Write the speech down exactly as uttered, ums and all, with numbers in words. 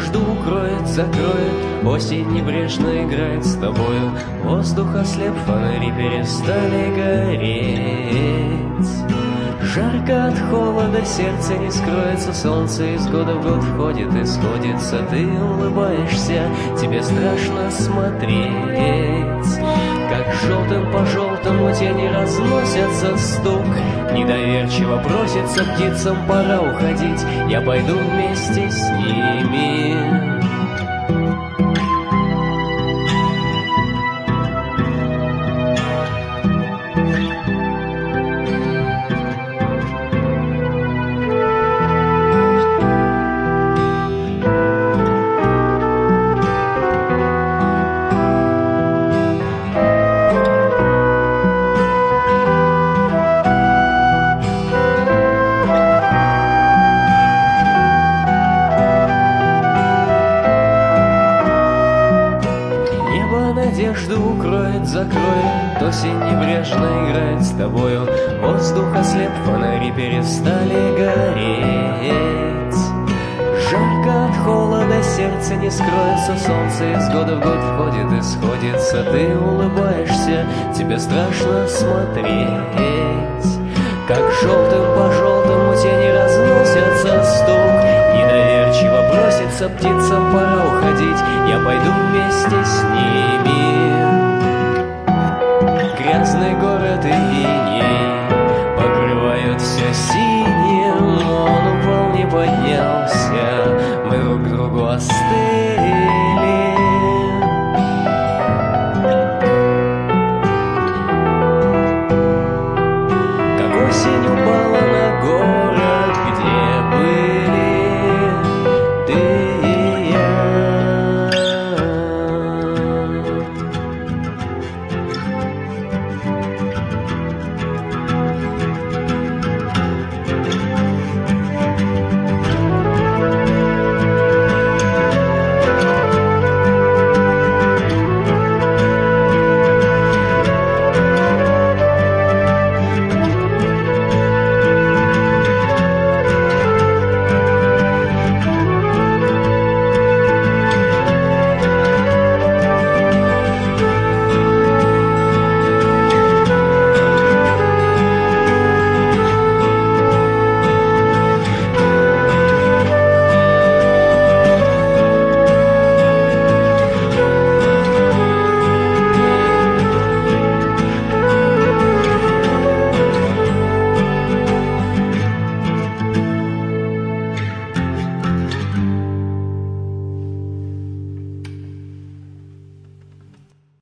надежду укроет, закроет, осень небрежно играет с тобою. Воздух ослеп, фонари перестали гореть. Жарко от холода, сердце не скроется, солнце из года в год входит и сходится. Ты улыбаешься, тебе страшно смотреть, как желтым по желтому тени разносятся стук. Недоверчиво просится птицам, пора уходить, я пойду вместе с ними. Надежду укроет, закроет, осень небрежно играет с тобою. Воздух ослеп, фонари перестали гореть. Жарко от холода, сердце не скроется, солнце из года в год входит и сходится. Ты улыбаешься, тебе страшно смотреть, как желтым по желтому тени разносятся стук. Недоверчиво просится птицам, пора уходить, я пойду вместе с ними.